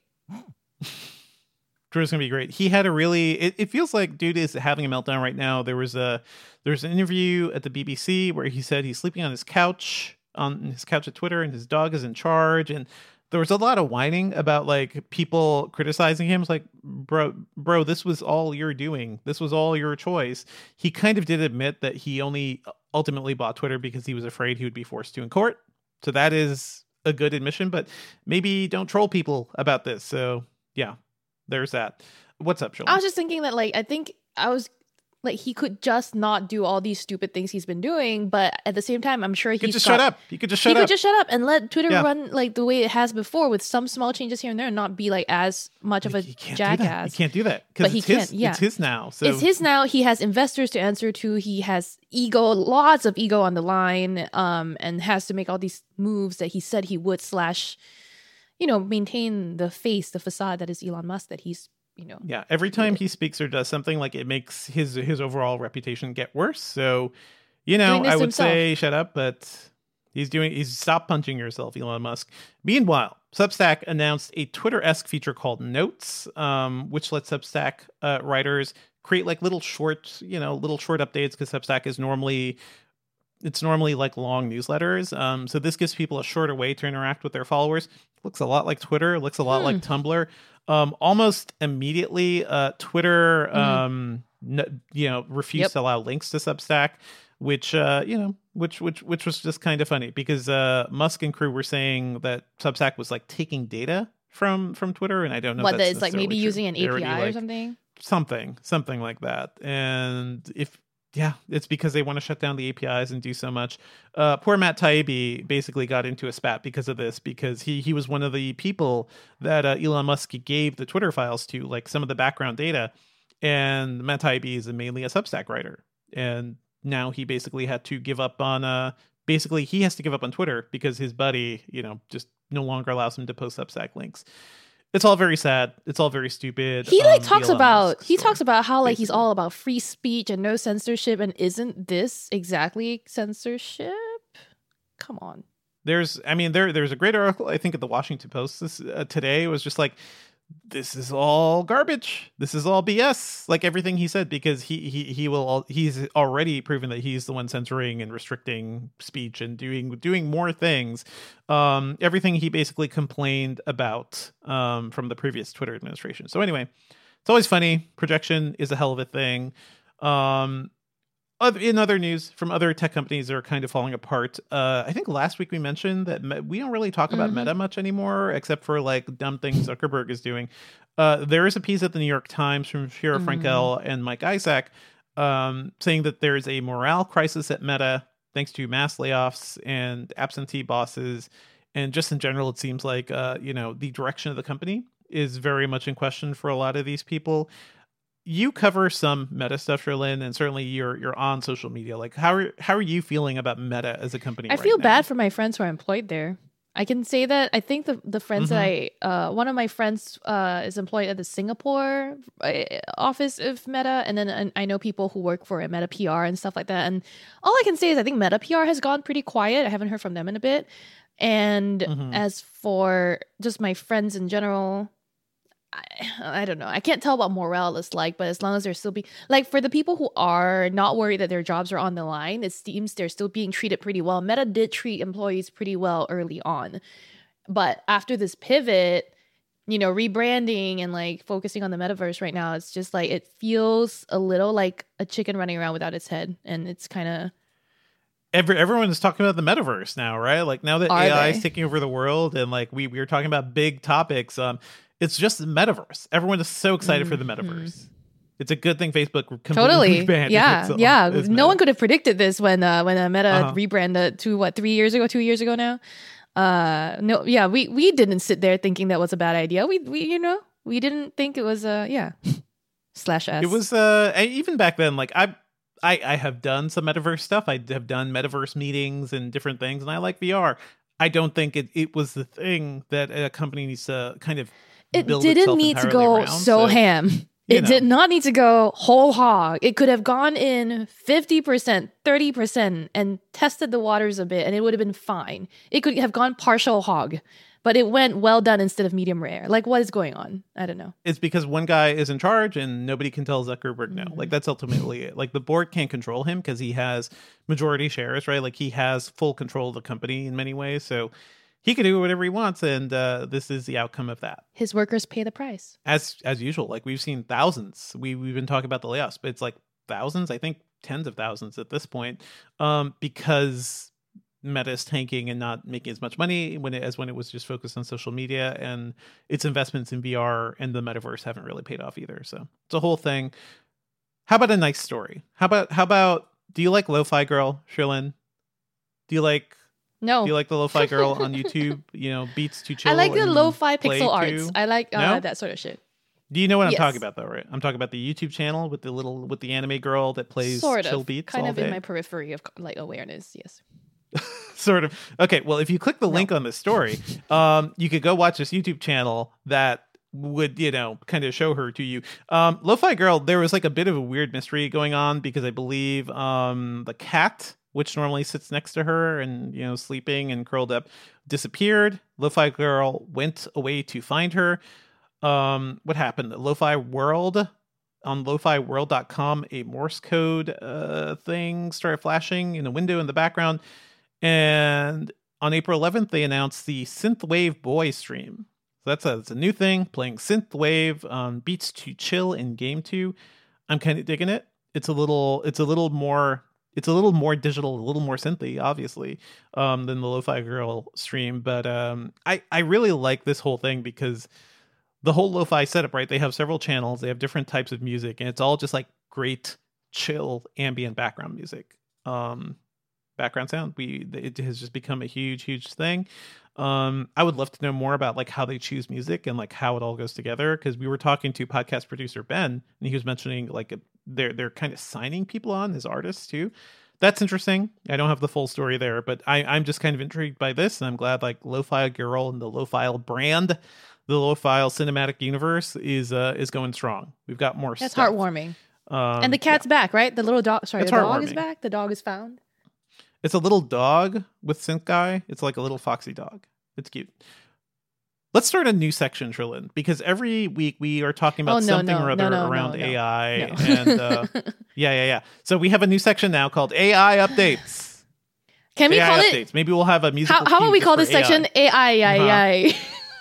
Twitter's gonna be great. He had a really. It, it feels like dude is having a meltdown right now. There was a there's an interview at the B B C where he said he's sleeping on his couch on his couch at Twitter, and his dog is in charge. And there was a lot of whining about like people criticizing him. It's like, bro, bro, this was all you're doing. This was all your choice. He kind of did admit that he only ultimately bought Twitter because he was afraid he would be forced to in court. So that is a good admission. But maybe don't troll people about this. So yeah. There's that. What's up, Sean? I was just thinking that, like, I think I was like, he could just not do all these stupid things he's been doing, but at the same time, I'm sure he could just thought, shut up. You could just shut he up. He could just shut up and let Twitter yeah. run like the way it has before, with some small changes here and there, and not be like as much of a he can't jackass. He can't do that. But he it's his, can't. Yeah, it's his now. So it's his now. He has investors to answer to. He has ego, lots of ego on the line, um, and has to make all these moves that he said he would. Slash, you know, maintain the face, the facade that is Elon Musk. That he's. You know, yeah, every time he speaks or does something, like it makes his his overall reputation get worse. So, you know, I would himself. say shut up, but he's doing he's stop punching yourself, Elon Musk. Meanwhile, Substack announced a Twitter-esque feature called Notes, um, which lets Substack uh, writers create like little short, you know, little short updates, because Substack is normally it's normally like long newsletters. Um, so this gives people a shorter way to interact with their followers. Looks a lot like Twitter. Looks a lot hmm. like Tumblr. Um, almost immediately, uh, Twitter, um, mm. n- you know, refused yep. to allow links to Substack, which, uh, you know, which, which, which was just kind of funny because, uh, Musk and crew were saying that Substack was like taking data from, from Twitter. And I don't know what if that's it's like maybe true. using an A P I like, or something, something, something like that. And if, yeah, it's because they want to shut down the A P Is and do so much. Uh, poor Matt Taibbi basically got into a spat because of this, because he he was one of the people that uh, Elon Musk gave the Twitter files to, like some of the background data. And Matt Taibbi is mainly a Substack writer. And now he basically had to give up on, uh, basically he has to give up on Twitter because his buddy, you know, just no longer allows him to post Substack links. It's all very sad. It's all very stupid. He like um, talks about he story, talks about how like basically. He's all about free speech and no censorship, and isn't this exactly censorship? Come on. There's, I mean, there there's a great article I think at the Washington Post this uh, today. It was just like, this is all garbage. This is all B S. Like everything he said, because he he he will he's already proven that he's the one censoring and restricting speech and doing doing more things. Um, everything he basically complained about um, from the previous Twitter administration. So anyway, it's always funny. Projection is a hell of a thing. Um, in other news from other tech companies that are kind of falling apart, uh, I think last week we mentioned that me- we don't really talk about mm-hmm. Meta much anymore, except for like dumb things Zuckerberg is doing. Uh, there is a piece at the New York Times from Shira mm-hmm. Frankel and Mike Isaac um, saying that there is a morale crisis at Meta thanks to mass layoffs and absentee bosses. And just in general, it seems like, uh, you know, the direction of the company is very much in question for a lot of these people. You cover some Meta stuff, Sherlyn, and certainly you're you're on social media. Like, how are how are you feeling about Meta as a company? I right feel now? bad for my friends who are employed there. I can say that I think the the friends mm-hmm. that I uh, one of my friends uh, is employed at the Singapore office of Meta, and then and I know people who work for Meta P R and stuff like that. And all I can say is I think Meta P R has gone pretty quiet. I haven't heard from them in a bit. And mm-hmm. as for just my friends in general, I, I don't know. I can't tell what morale is like, but as long as they're still being like, for the people who are not worried that their jobs are on the line, it seems they're still being treated pretty well. Meta did treat employees pretty well early on, but after this pivot, you know, rebranding and like focusing on the metaverse right now, it's just like it feels a little like a chicken running around without its head, and it's kind of. Every, everyone is talking about the metaverse now, right? Like now that are A I they? is taking over the world, and like we we were talking about big topics. Um, It's just the metaverse. Everyone is so excited mm-hmm. for the metaverse. It's a good thing Facebook completely totally. rebranded Yeah, itself. yeah. It's No Meta. one could have predicted this when uh, when uh, Meta uh-huh. rebranded to what three years ago, two years ago now. Uh, no, yeah, we we didn't sit there thinking that was a bad idea. We we you know we didn't think it was uh yeah slash S. It was uh even back then. Like I I, I have done some metaverse stuff. I have done metaverse meetings and different things, and I like V R. I don't think it, it was the thing that a company needs to kind of It build didn't itself need to entirely go around, so ham. It know. did not need to go whole hog. It could have gone in fifty percent, thirty percent and tested the waters a bit, and it would have been fine. It could have gone partial hog, but it went well done instead of medium rare. Like, what is going on? I don't know. It's because one guy is in charge and nobody can tell Zuckerberg no. Mm-hmm. Like, that's ultimately it. Like, the board can't control him because he has majority shares, right? Like, he has full control of the company in many ways. So he can do whatever he wants, and uh, this is the outcome of that. His workers pay the price. As as usual, like, we've seen thousands. We, we've been talking about the layoffs, but it's like thousands, I think tens of thousands at this point, um, because Meta is tanking and not making as much money when it, as when it was just focused on social media, and its investments in V R and the metaverse haven't really paid off either. So it's a whole thing. How about a nice story? How about how about do you like Lo-Fi Girl, Sherlyn? Do you like No. Do you like the Lo-Fi Girl on YouTube? You know, beats to chill. I like the and lo-fi play pixel to? arts. I like uh, No? that sort of shit. Do you know what I'm Yes. talking about, though? Right? I'm talking about the YouTube channel with the little with the anime girl that plays Sort chill of. beats Kind all of day. in my periphery of like awareness. Yes. Sort of. Okay, well, if you click the link on this story, um, you could go watch this YouTube channel that would, you know, kind of show her to you. Um, Lo-Fi Girl, there was like a bit of a weird mystery going on because I believe um, the cat, which normally sits next to her and, you know, sleeping and curled up, disappeared. Lo-Fi Girl went away to find her. Um, what happened? Lo-Fi World, on lo fi world dot com, a Morse code uh, thing started flashing in a window in the background. And on April eleventh, they announced the Synthwave Boy stream. So that's a, that's a new thing, playing Synthwave, um, beats to chill in game two. I'm kind of digging it. It's a little, it's a little more, it's a little more digital, a little more synthy, obviously, um, than the Lo-Fi Girl stream. But um, I, I really like this whole thing because the whole lo-fi setup, right? They have several channels, they have different types of music, and it's all just like great, chill, ambient background music. Um, background sound. We it has just become a huge, huge thing. Um, I would love to know more about like how they choose music and like how it all goes together. Because we were talking to podcast producer Ben, and he was mentioning like a, they're they're kind of signing people on as artists too. That's interesting. I don't have the full story there, but I, I'm just kind of intrigued by this, and I'm glad like Lo-Fi Girl and the Lo-Fi brand, the Lo-Fi cinematic universe is uh is going strong. We've got more. That's stuff. heartwarming. Um, and the cat's yeah. back, right? The little dog. Sorry, It's the dog is heartwarming. back. The dog is found. It's a little dog with Synth Guy. It's like a little foxy dog. It's cute. Let's start a new section, Sherlyn, because every week we are talking about Oh, no, something no, or other no, no, around no, no. A I. No. And uh, yeah, yeah, yeah. So we have a new section now called A I Updates. Can we A I call updates. it? Maybe we'll have a musical. How, how cue about we just call for this section A I. A I I I?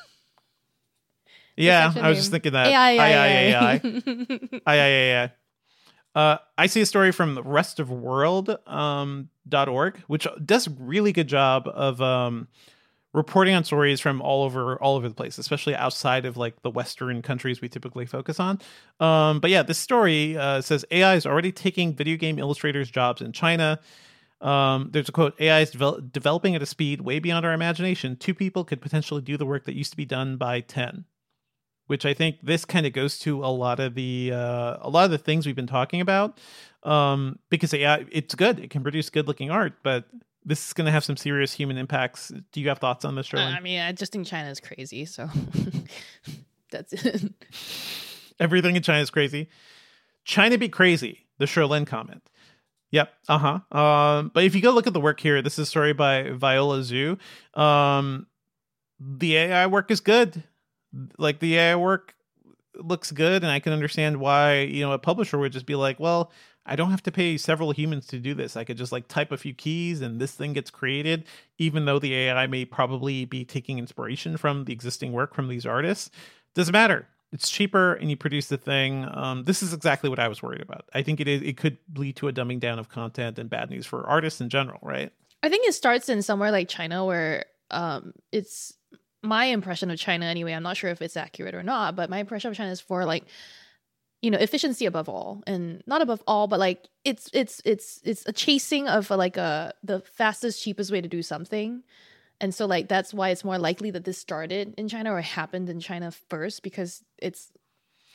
Yeah, section I was name. just thinking that. A I I I I I. I I I. Uh, I see a story from the rest of world um, dot org, which does a really good job of um, reporting on stories from all over all over the place, especially outside of like the Western countries we typically focus on. Um, but yeah, this story uh, says A I is already taking video game illustrators' jobs in China. Um, there's a quote: A I is devel- developing at a speed way beyond our imagination. Two people could potentially do the work that used to be done by ten. Which I think this kind of goes to a lot of the uh, a lot of the things we've been talking about, um, because A I, it's good, it can produce good looking art, but this is going to have some serious human impacts. Do you have thoughts on this, Sherlyn? I mean, I just think China is crazy, so that's it. Everything in China is crazy. China be crazy. The Sherlyn comment. Yep. Uh huh. Um, but if you go look at the work here, this is a story by Viola Zhu. Um, the A I work is good. Like the A I work looks good, and I can understand why, you know, a publisher would just be like, well, I don't have to pay several humans to do this. I could just like type a few keys and this thing gets created, even though the A I may probably be taking inspiration from the existing work from these artists. Doesn't matter. It's cheaper and you produce the thing. Um, this is exactly what I was worried about. I think it is, it could lead to a dumbing down of content and bad news for artists in general, right? I think it starts in somewhere like China where um, it's my impression of China anyway. I'm not sure if it's accurate or not, but my impression of China is for like, you know, efficiency above all, and not above all, but like it's it's it's it's a chasing of a, like a the fastest, cheapest way to do something. And so like that's why it's more likely that this started in China or happened in China first, because it's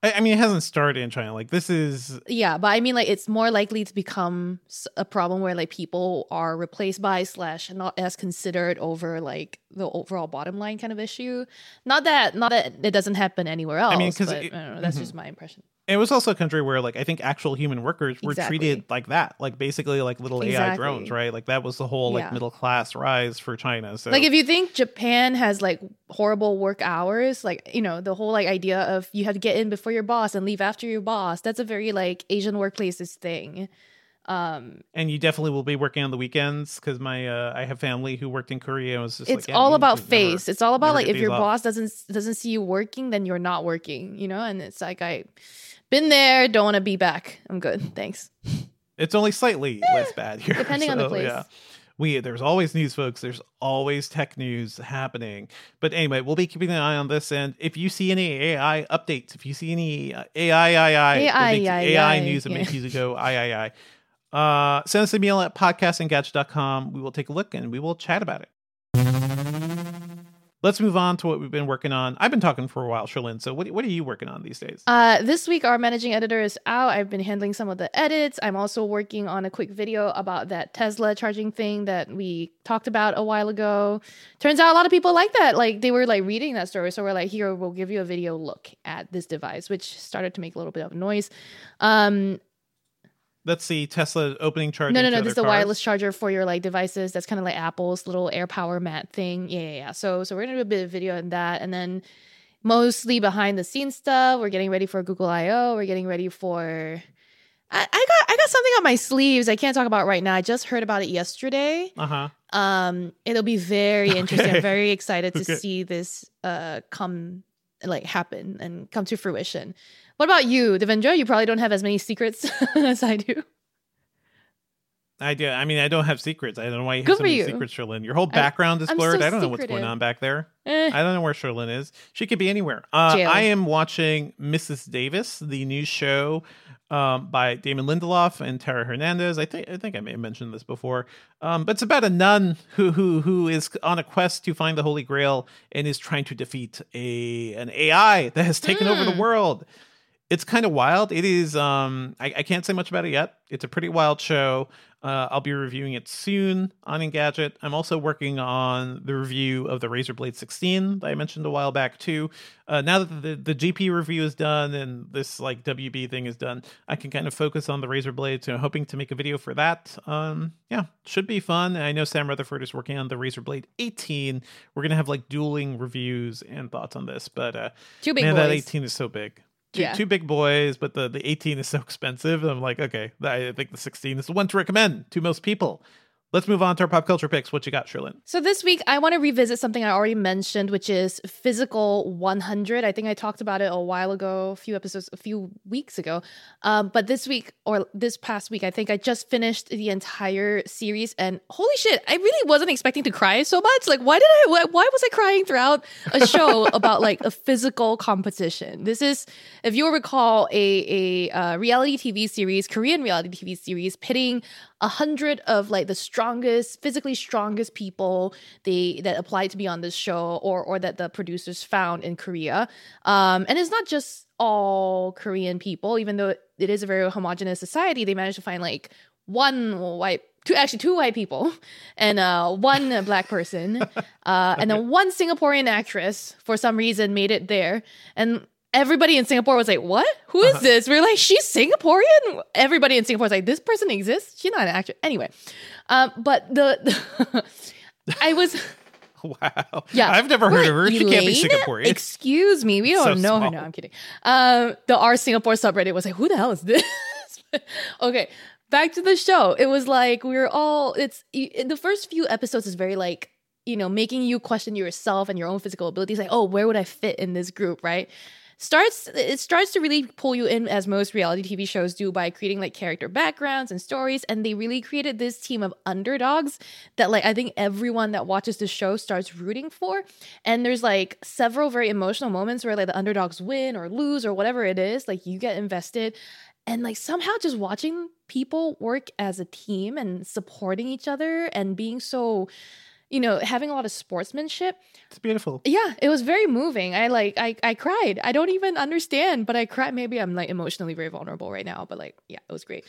I, I mean, it hasn't started in China. Like this is Yeah, but I mean, like, it's more likely to become s- a problem where like people are replaced by slash not as considered over like the overall bottom line kind of issue. Not that, not that it doesn't happen anywhere else. I mean, 'cause but, it- I don't know, that's mhm. just my impression. it was also a country where like I think actual human workers were Exactly. treated like that, like basically like little A I Exactly. drones, right? Like that was the whole like Yeah. middle class rise for China. So Like, if you think Japan has like horrible work hours, like, you know, the whole like idea of you have to get in before your boss and leave after your boss, that's a very like Asian workplaces thing. Um, and you definitely will be working on the weekends because my uh, I have family who worked in Korea and was just it's like, yeah, all you about just face. never- It's all about never like get if your days off. boss doesn't doesn't see you working, then you're not working, you know. And it's like I been there, don't want to be back. I'm good, thanks. It's only slightly less bad here, depending on the so, place. Yeah. We there's always news, folks. There's always tech news happening. But anyway, we'll be keeping an eye on this. And if you see any A I updates, if you see any uh, A I, I, I, A I, that makes- I, A I I, news that yeah. makes you go I, I, I. Uh, send us an email at podcast and gadget dot com. We will take a look and we will chat about it. Let's move on to what we've been working on. I've been talking for a while, Sherlyn. So what what are you working on these days? Uh, this week, our managing editor is out. I've been handling some of the edits. I'm also working on a quick video about that Tesla charging thing that we talked about a while ago. Turns out a lot of people like that. Like, they were like reading that story. So we're like, here, we'll give you a video look at this device, which started to make a little bit of noise. Um, That's the Tesla opening charging. no, no, to no. other This is the cars. wireless charger for your like devices. That's kind of like Apple's little Air Power Mat thing. Yeah, yeah, yeah. So, so we're gonna do a bit of video on that, and then mostly behind the scenes stuff. We're getting ready for Google I O. We're getting ready for. I, I got I got something on my sleeves. I can't talk about it right now. I just heard about it yesterday. Uh huh. Um, it'll be very interesting. Okay. I'm very excited to Okay. see this uh come like happen and come to fruition. What about you, Devendra? You probably don't have as many secrets as I do. I do. I mean, I don't have secrets. I don't know why you have Good so for many you. secrets, Sherlyn. Your whole background is I'm blurred. so I don't know what's going secretive. on back there. Eh. I don't know where Sherlyn is. She could be anywhere. Uh, Jail. I am watching Missus Davis, the new show um, by Damon Lindelof and Tara Hernandez. I think I think I may have mentioned this before. Um, but it's about a nun who who who is on a quest to find the Holy Grail and is trying to defeat a an A I that has taken over the Hmm. world. It's kind of wild. It is. Um, I, I can't say much about it yet. It's a pretty wild show. Uh, I'll be reviewing it soon on Engadget. I'm also working on the review of the Razer Blade sixteen that I mentioned a while back too. Uh, now that the, the G P review is done and this like W B thing is done, I can kind of focus on the Razer Blade. So I'm hoping to make a video for that. Um, yeah, should be fun. I know Sam Rutherford is working on the Razer Blade eighteen. We're gonna have like dueling reviews and thoughts on this, but uh, Two big man, boys. that eighteen is so big. Two, Yeah. two big boys, but the, the eighteen is so expensive. I'm like, okay, I think the sixteen is the one to recommend to most people. Let's move on to our pop culture picks. What you got, Sherlyn? So this week, I want to revisit something I already mentioned, which is Physical one hundred. I think I talked about it a while ago, a few episodes, a few weeks ago. Um, but this week, or this past week, I think I just finished the entire series, and holy shit, I really wasn't expecting to cry so much. Like, why did I? Why, why was I crying throughout a show about like a physical competition? This is, if you'll recall, a a uh, reality T V series, Korean reality T V series, pitting a hundred of like the strongest, physically strongest people they that applied to be on this show, or or that the producers found in Korea. Um, and it's not just all Korean people, even though it is a very homogenous society. They managed to find like one white, two actually two white people, and uh, one black person, uh, and then one Singaporean actress for some reason made it there, and everybody in Singapore was like, what? Who is Uh-huh. this? We are like, she's Singaporean? Everybody in Singapore was like, this person exists? She's not an actor. Anyway, um, but the, the I was, Wow. yeah. I've never heard What, of her. She can't be Elaine? Singaporean. Excuse me. We don't So know her. small. No, I'm kidding. Um, the R Singapore subreddit was like, who the hell is this? Okay. Back to the show. It was like, we were all, it's, the first few episodes is very like, you know, making you question yourself and your own physical abilities. Like, oh, where would I fit in this group, right? Starts it starts to really pull you in, as most reality T V shows do, by creating like character backgrounds and stories. And they really created this team of underdogs that like I think everyone that watches the show starts rooting for. And there's like several very emotional moments where like the underdogs win or lose or whatever it is. Like you get invested. And like somehow just watching people work as a team and supporting each other and being so, you know, having a lot of sportsmanship. It's beautiful. Yeah, it was very moving. I like, I, I cried. I don't even understand, but I cried. Maybe I'm like emotionally very vulnerable right now, but like, yeah, it was great.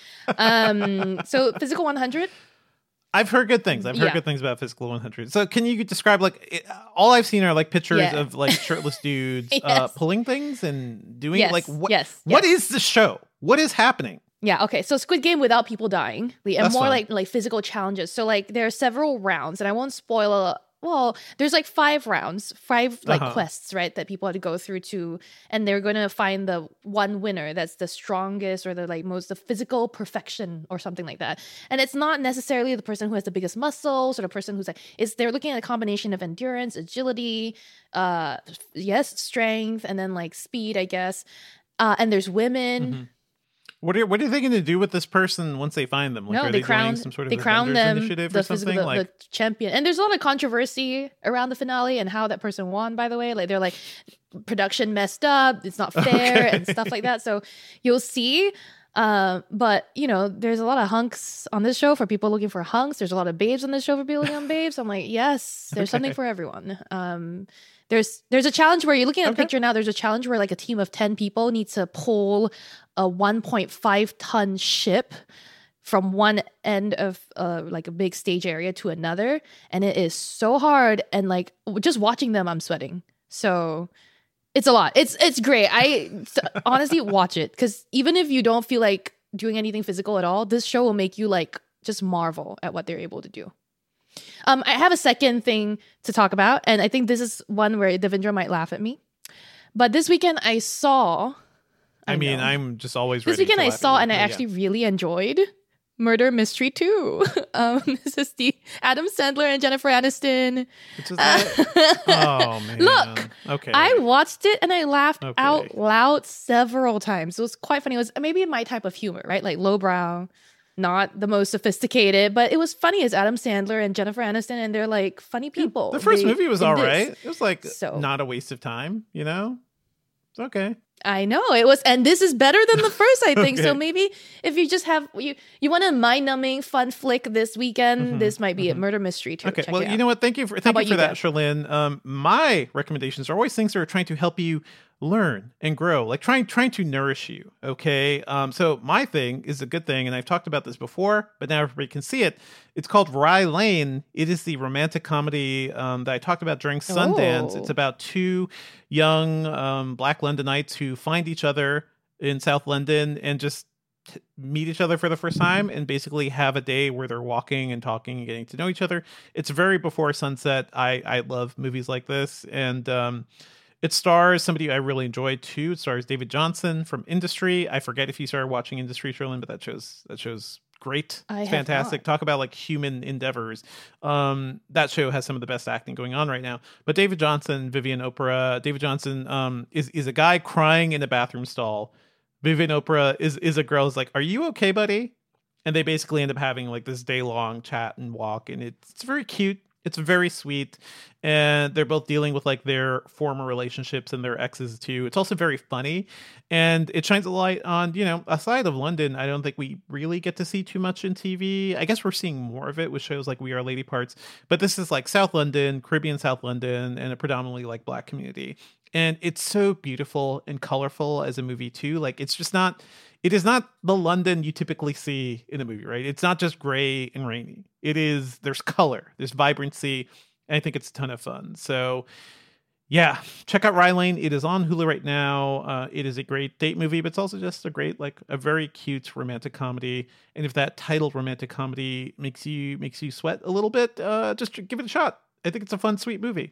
Um, so Physical one hundred. I've heard good things. I've heard Yeah. good things about Physical one hundred. So can you describe like it, all I've seen are like pictures Yeah. of like shirtless dudes Yes. uh, pulling things and doing Yes, like what? yes, What yes. is the show? What is happening? Yeah, okay. So Squid Game without people dying, and That's more fine. like like physical challenges. So like there are several rounds, and I won't spoil. A, well, there's like five rounds, five like Uh-huh. quests, right? That people have to go through to, and they're gonna find the one winner that's the strongest or the like most the physical perfection or something like that. And it's not necessarily the person who has the biggest muscles or the person who's like. It's they're looking at a combination of endurance, agility, uh, yes, strength, and then like speed, I guess. Uh, and there's women. Mhm. What are what are they going to do with this person once they find them? Like, No, are they they crown joining some sort of they crown Avengers them initiative the or physical something? the, Like, the champion. And there's a lot of controversy around the finale and how that person won. By the way, like they're like production messed up, it's not fair, Okay. and stuff like that. So you'll see. Uh, but you know, there's a lot of hunks on this show for people looking for hunks. There's a lot of babes on this show for people looking on babes. I'm like, yes, there's something Okay. for everyone. Um, there's there's a challenge where you're looking at Okay. the picture now. There's a challenge where like a team of ten people needs to pull a one point five ton ship from one end of uh, like a big stage area to another, and it is so hard. And like just watching them, I'm sweating. So it's a lot. It's it's great. I s- honestly watch it because even if you don't feel like doing anything physical at all, this show will make you like just marvel at what they're able to do. Um, I have a second thing to talk about, and I think this is one where Devindra might laugh at me. But this weekend I saw. I, mean, know. I'm just always This ready weekend to I laugh at saw you, and I but yeah. actually really enjoyed Murder Mystery two. um, this is the Adam Sandler and Jennifer Aniston. Which is that? Oh man! Look, okay. I watched it and I laughed Okay. out loud several times. It was quite funny. It was maybe my type of humor, right? Like lowbrow, not the most sophisticated, but it was funny as Adam Sandler and Jennifer Aniston, and they're like funny people. the first They- movie was in all this. right. It was like So- not a waste of time. You know, it's okay. I know it was, and this is better than the first, I think. So Okay. maybe if you just have you you want a mind numbing fun flick this weekend, Mhm, this might be a mhm. Murder Mystery too. Okay, Check well, it you out. know what? Thank you for thank about you for you, that, Deb? Charlene. Um, my recommendations are always things that are trying to help you learn and grow, like trying trying to nourish you. Okay, um, so my thing is a good thing, and I've talked about this before, but now everybody can see it. It's called Rye Lane. It is the romantic comedy um, that I talked about during Sundance. Oh. It's about two young um, Black Londonites who find each other in South London and just t- meet each other for the first time and basically have a day where they're walking and talking and getting to know each other. It's very before sunset. I, I love movies like this. And um, it stars somebody I really enjoyed too. It stars David Johnson from Industry. I forget if you started watching Industry, Sherlyn, but that show's that show's great. I It's have fantastic. not. Talk about like human endeavors. Um, that show has some of the best acting going on right now. But David Johnson, Vivian Oprah, David Johnson um, is is a guy crying in a bathroom stall. Vivian Oprah is is a girl who's like, "Are you okay, buddy?" And they basically end up having like this day long chat and walk, and it's, it's very cute. It's very sweet, and they're both dealing with like their former relationships and their exes too. It's also very funny, and it shines a light on, you know, aside of London, I don't think we really get to see too much in T V. I guess we're seeing more of it with shows like We Are Lady Parts, but this is like South London, Caribbean South London, and a predominantly like Black community. And it's so beautiful and colorful as a movie too. Like it's just not, it is not the London you typically see in a movie, right? It's not just gray and rainy. It is, there's color, there's vibrancy, and I think it's a ton of fun. So yeah, check out Rye Lane. It is on Hulu right now. Uh, it is a great date movie, but it's also just a great, like a very cute romantic comedy. And if that titled romantic comedy makes you makes you sweat a little bit, uh, just give it a shot. I think it's a fun, sweet movie.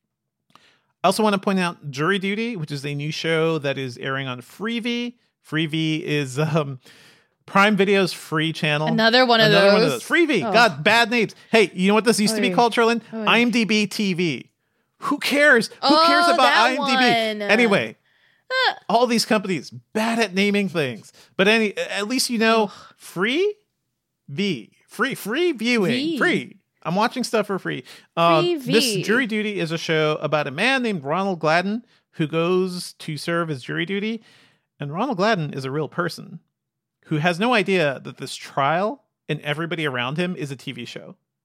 I also want to point out Jury Duty, which is a new show that is airing on Freevee. Freevee is um, Prime Video's free channel. Another one of Another those. one of those. Freevee. Oh. God, bad names. Hey, you know what this used to be Oy. called, Charlene? Oy. IMDb T V. Who cares? Who Oh, cares about that IMDb? one. Anyway, all these companies bad at naming things. But any, at least you know, free V. Free, free viewing. V. Free. I'm watching stuff for free. Um, Free this V. Jury Duty is a show about a man named Ronald Gladden who goes to serve as jury duty. And Ronald Gladden is a real person who has no idea that this trial and everybody around him is a T V show.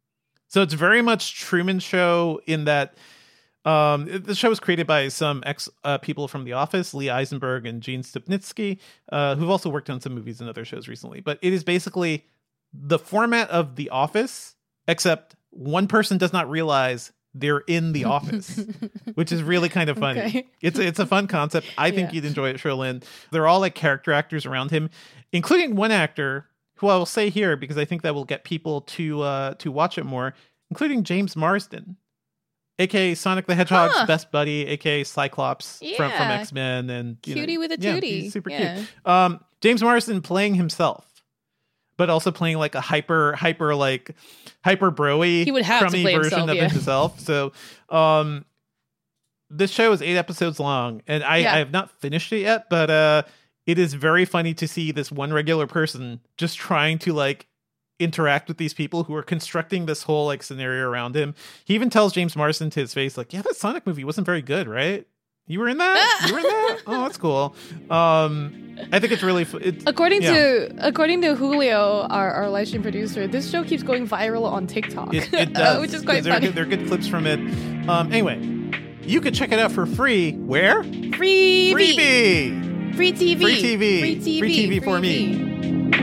So it's very much Truman Show in that um, the show was created by some ex uh, people from The Office, Lee Eisenberg and Gene Stupnitsky, uh, who've also worked on some movies and other shows recently. But it is basically the format of The Office, except one person does not realize they're in the office, which is really kind of funny. Okay. It's it's a fun concept. I think yeah. you'd enjoy it, Sherlyn. They're all like character actors around him, including one actor who I will say here because I think that will get people to uh, to watch it more, including James Marsden, aka Sonic the Hedgehog's huh. best buddy, aka Cyclops yeah. from, from X-Men, and cutie know, with a yeah, tootie, he's super yeah. cute. Um, James Marsden playing himself, but also playing like a hyper, hyper, like hyper broy, he would have crummy to play version himself, of yeah. himself. So, um, this show is eight episodes long, and I, yeah. I have not finished it yet, but uh, it is very funny to see this one regular person just trying to like interact with these people who are constructing this whole like scenario around him. He even tells James Marsden to his face, like, "Yeah, that Sonic movie wasn't very good, right? You were in that? You were in that? Oh, that's cool." Um, I think it's really. It's, according yeah. to according to Julio, our, our live stream producer, this show keeps going viral on TikTok, it, it does, uh, which is quite they're funny. Good, they're good clips from it. Um, anyway, you could check it out for free. Where? Free Freebie. Free T V. Free T V. Free T V. Free T V Free for T V.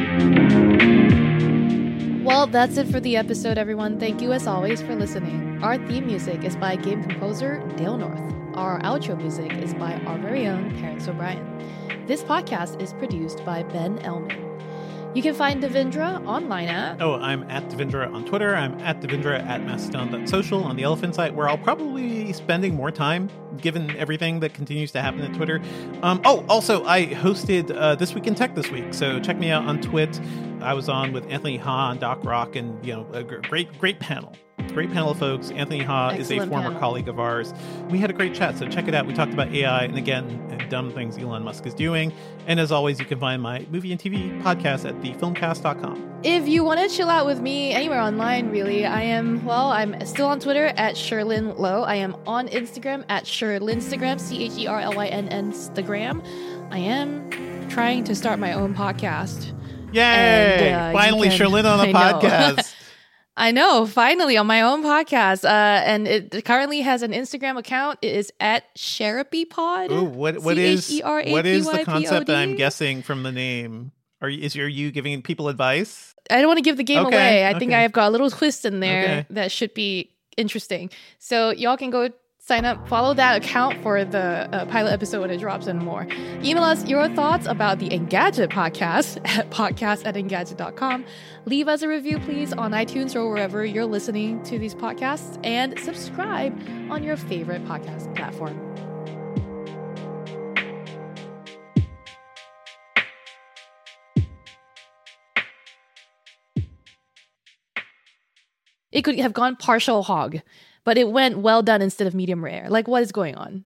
me. Well, that's it for the episode, everyone. Thank you as always for listening. Our theme music is by game composer Dale North. Our outro music is by our very own Terrence O'Brien. This podcast is produced by Ben Elman. You can find Devindra online at... Oh, I'm at Devindra on Twitter. I'm at Devindra at mastodon dot social on the Elephant site, where I'll probably be spending more time, given everything that continues to happen at Twitter. Um, oh, also, I hosted uh, This Week in Tech this week, so check me out on Twit. I was on with Anthony Ha and Doc Rock, and, you know, a great, great panel. Great panel of folks. Anthony Ha Excellent is a former panel. colleague of ours. We had a great chat, so check it out. We talked about A I and, again, dumb things Elon Musk is doing. And as always, you can find my movie and T V podcast at the filmcast dot com. If you want to chill out with me anywhere online, really, I am, well, I'm still on Twitter at Sherlyn Low. I am on Instagram at Sherlynstagram, C H E R L Y N N Instagram. I am trying to start my own podcast. Yay! And, uh, Finally, can, Sherlyn on a podcast. I know, finally on my own podcast. Uh, and it currently has an Instagram account. It is at SherapyPod. Ooh, what what is what is the concept that I'm guessing from the name? Are you, is are you giving people advice? I don't want to give the game okay, away. I okay. think I've got a little twist in there okay. that should be interesting. So y'all can go sign up, follow that account for the uh, pilot episode when it drops and more. Email us your thoughts about the Engadget podcast at podcast at engadget dot com. Leave us a review, please, on iTunes or wherever you're listening to these podcasts, and subscribe on your favorite podcast platform. It could have gone partial hog, but it went well done instead of medium rare. Like, what is going on?